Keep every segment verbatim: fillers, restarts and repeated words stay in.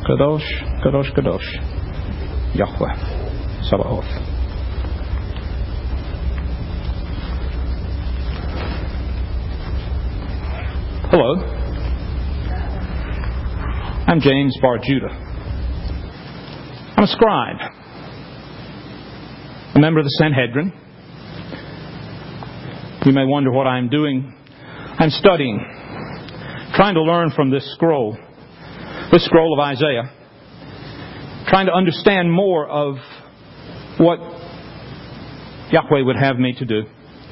Kadosh, Kadosh, Kadosh, Yahweh, Sabaoth. Hello. I'm James Bar Judah. I'm a scribe, a member of the Sanhedrin. You may wonder what I'm doing. I'm studying, trying to learn from this scroll, this scroll of Isaiah, trying to understand more of what Yahweh would have me to do.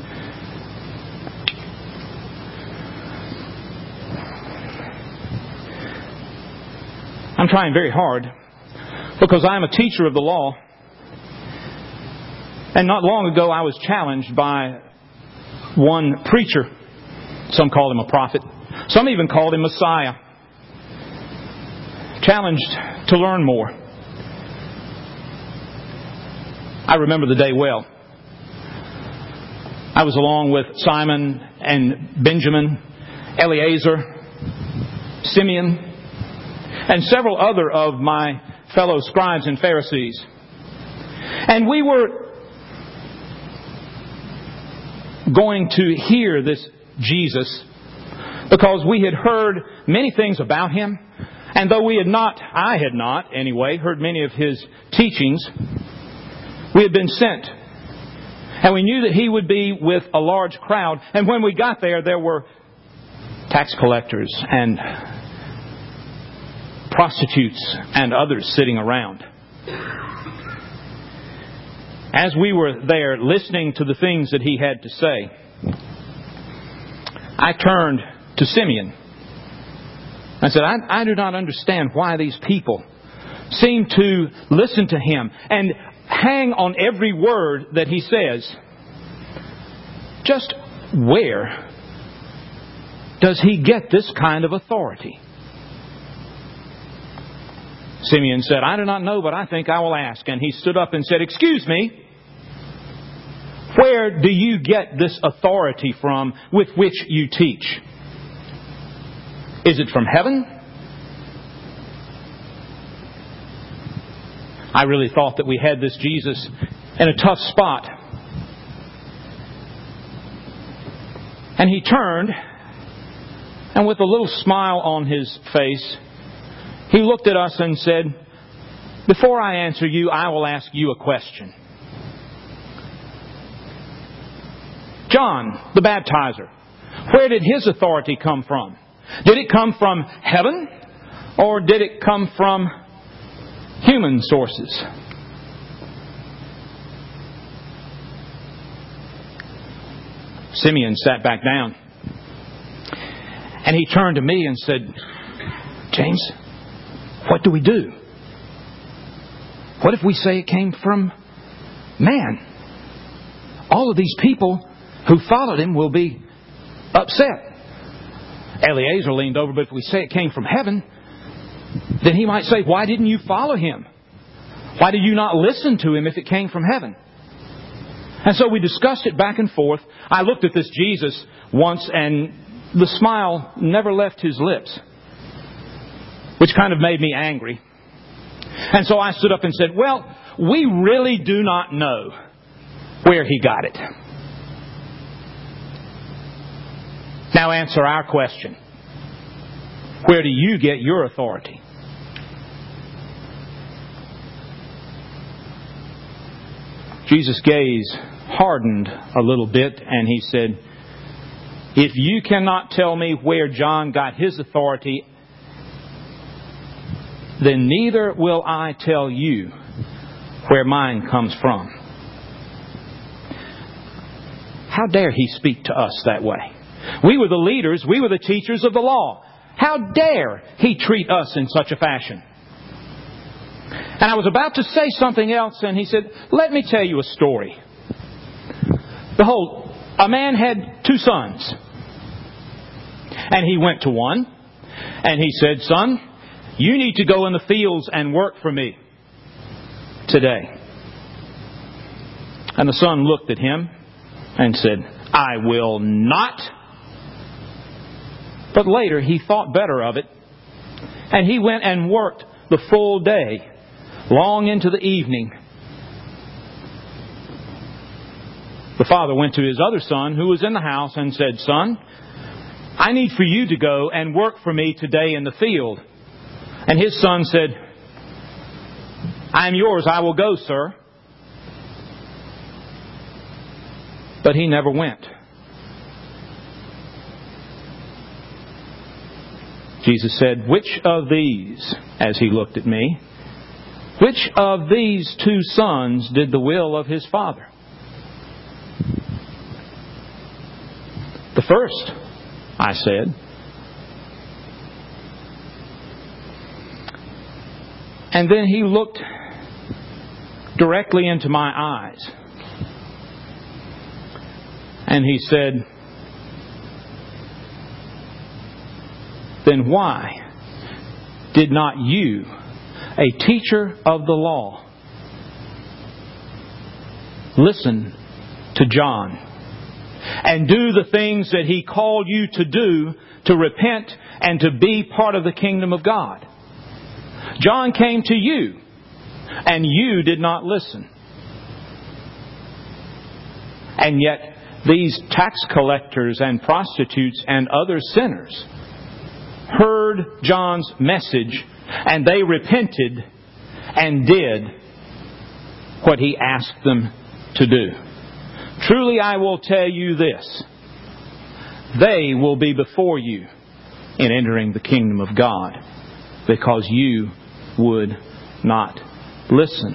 I'm trying very hard because I'm a teacher of the law. And not long ago I was challenged by one preacher. Some called him a prophet. Some even called him Messiah. Challenged to learn more. I remember the day well. I was along with Simon and Benjamin, Eleazar, Simeon, and several other of my fellow scribes and Pharisees. And we were going to hear this Jesus because we had heard many things about Him. And though we had not, I had not anyway, heard many of His teachings, we had been sent. And we knew that He would be with a large crowd. And when we got there, there were tax collectors and prostitutes and others sitting around. As we were there listening to the things that He had to say, I turned to Simeon. I said, I, I do not understand why these people seem to listen to Him and hang on every word that He says. Just where does He get this kind of authority? Simeon said, I do not know, but I think I will ask. And he stood up and said, excuse me, where do you get this authority from with which you teach? Is it from heaven? I really thought that we had this Jesus in a tough spot. And he turned, and with a little smile on his face, he looked at us and said, before I answer you, I will ask you a question. John, the baptizer, where did his authority come from? Did it come from heaven, or did it come from human sources? Simeon sat back down, and he turned to me and said, James, what do we do? What if we say it came from man? All of these people who followed Him will be upset. Eleazar leaned over, but if we say it came from heaven, then he might say, why didn't you follow Him? Why did you not listen to Him if it came from heaven? And so we discussed it back and forth. I looked at this Jesus once, and the smile never left his lips, which kind of made me angry. And so I stood up and said, well, we really do not know where He got it. Now answer our question. Where do you get your authority? Jesus' gaze hardened a little bit, and He said, if you cannot tell me where John got his authority, then neither will I tell you where mine comes from. How dare He speak to us that way? We were the leaders, we were the teachers of the law. How dare He treat us in such a fashion? And I was about to say something else, and He said, let me tell you a story. Behold, a man had two sons. And he went to one, and he said, son, you need to go in the fields and work for me today. And the son looked at him and said, I will not. But later he thought better of it, and he went and worked the full day, long into the evening. The father went to his other son who was in the house and said, "Son, I need for you to go and work for me today in the field." And his son said, "I am yours, I will go, sir." But he never went. Jesus said, "Which of these," as he looked at me, "which of these two sons did the will of his father?" "The first," I said. And then he looked directly into my eyes. And he said, "Then why did not you, a teacher of the law, listen to John and do the things that he called you to do, to repent and to be part of the kingdom of God? John came to you, and you did not listen. And yet these tax collectors and prostitutes and other sinners heard John's message, and they repented and did what he asked them to do. Truly I will tell you this, they will be before you in entering the kingdom of God, because you would not listen."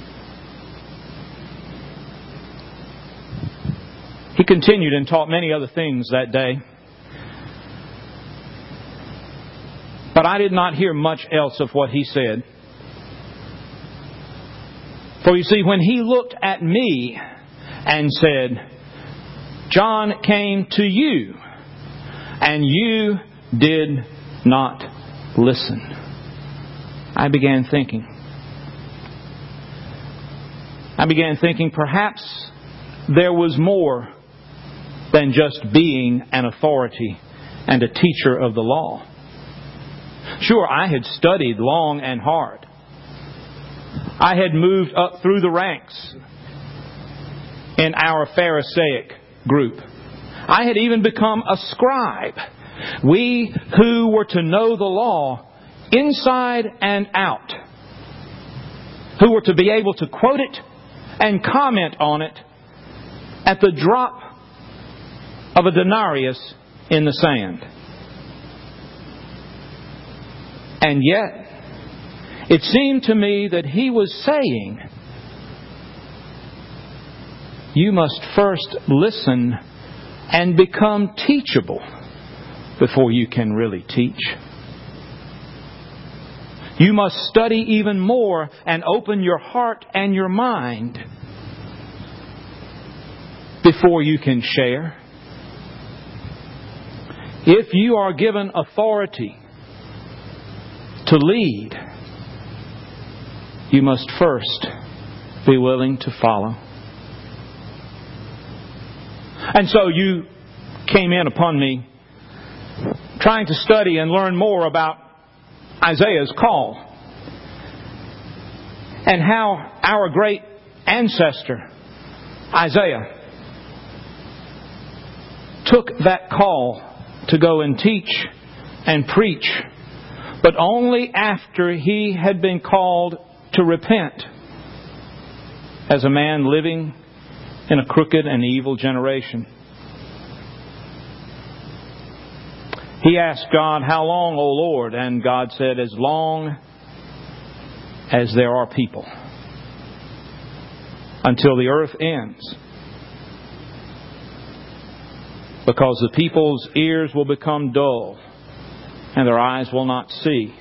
He continued and taught many other things that day. But I did not hear much else of what he said. For you see, when he looked at me and said, "John came to you, and you did not listen," I began thinking. I began thinking perhaps there was more than just being an authority and a teacher of the law. Sure, I had studied long and hard. I had moved up through the ranks in our Pharisaic group. I had even become a scribe. We who were to know the law inside and out, who were to be able to quote it and comment on it at the drop of a denarius in the sand. And yet, it seemed to me that he was saying, you must first listen and become teachable before you can really teach. You must study even more and open your heart and your mind before you can share. If you are given authority to lead, you must first be willing to follow. And so you came in upon me trying to study and learn more about Isaiah's call and how our great ancestor Isaiah took that call to go and teach and preach, but only after he had been called to repent as a man living in a crooked and evil generation. He asked God, "How long, O Lord?" And God said, "As long as there are people, until the earth ends. Because the people's ears will become dull, and their eyes will not see."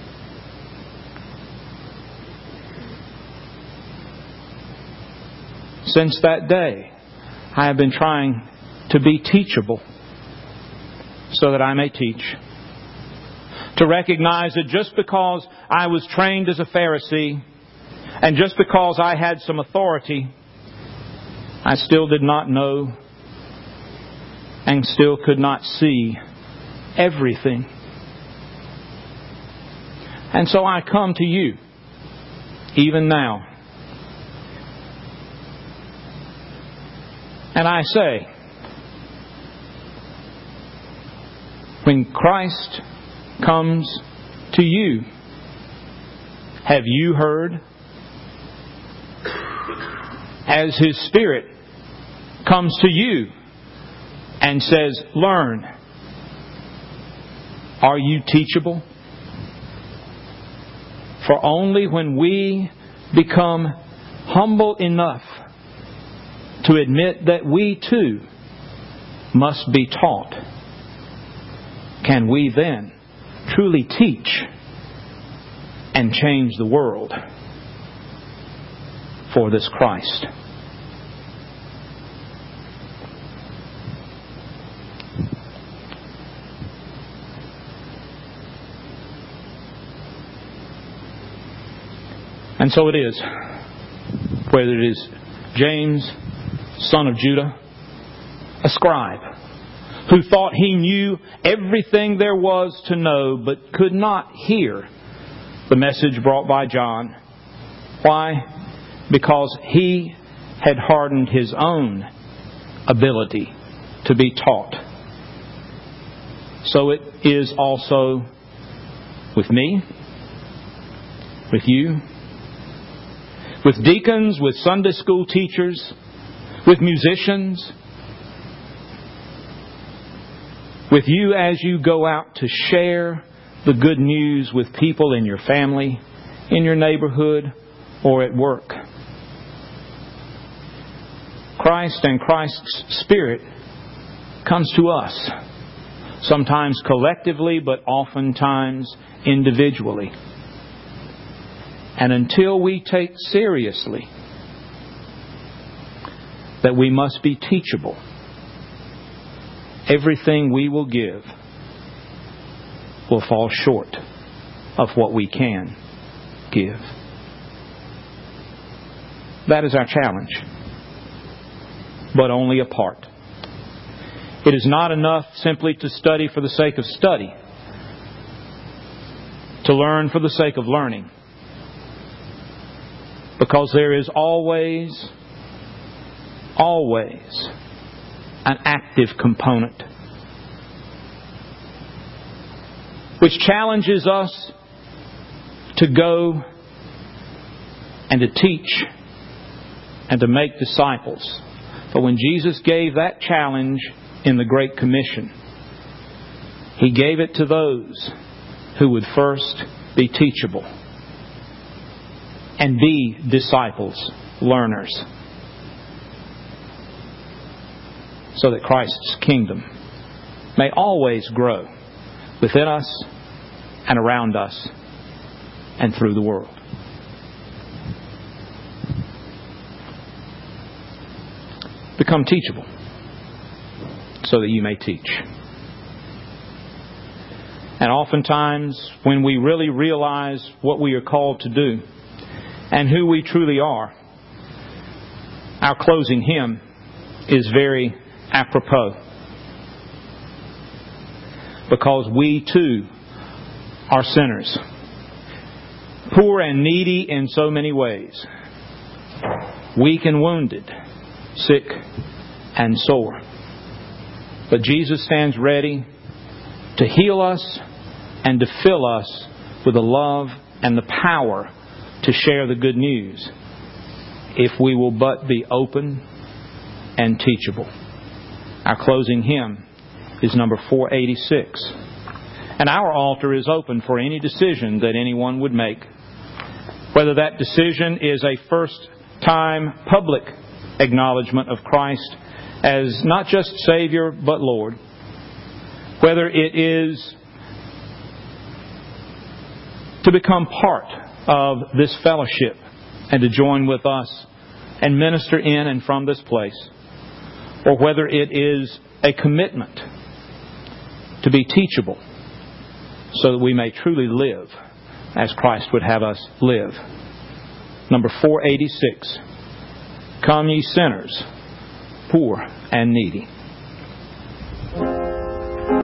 Since that day, I have been trying to be teachable so that I may teach. To recognize that just because I was trained as a Pharisee and just because I had some authority, I still did not know and still could not see everything. And so I come to you, even now. And I say, when Christ comes to you, have you heard? As His Spirit comes to you and says, learn, are you teachable? For only when we become humble enough to admit that we too must be taught, can we then truly teach and change the world for this Christ. And so it is, whether it is James, son of Judah, a scribe, who thought he knew everything there was to know, but could not hear the message brought by John. Why? Because he had hardened his own ability to be taught. So it is also with me, with you, with deacons, with Sunday school teachers, with musicians, with you as you go out to share the good news with people in your family, in your neighborhood, or at work. Christ and Christ's Spirit comes to us, sometimes collectively, but oftentimes individually. And until we take seriously that we must be teachable, everything we will give will fall short of what we can give. That is our challenge, but only a part. It is not enough simply to study for the sake of study, to learn for the sake of learning, because there is always, always an active component which challenges us to go and to teach and to make disciples. But when Jesus gave that challenge in the Great Commission, He gave it to those who would first be teachable and be disciples, learners, so that Christ's kingdom may always grow within us and around us and through the world. Become teachable so that you may teach. And oftentimes, when we really realize what we are called to do and who we truly are, our closing hymn is very apropos. Because we too are sinners, poor and needy in so many ways, weak and wounded, sick and sore. But Jesus stands ready to heal us and to fill us with the love and the power to share the good news, if we will but be open and teachable. Our closing hymn is number four eighty-six. And our altar is open for any decision that anyone would make. Whether that decision is a first-time public acknowledgement of Christ as not just Savior but Lord. Whether it is to become part of this fellowship and to join with us and minister in and from this place. Or whether it is a commitment to be teachable so that we may truly live as Christ would have us live. Number four eighty-six. Come ye sinners, poor and needy.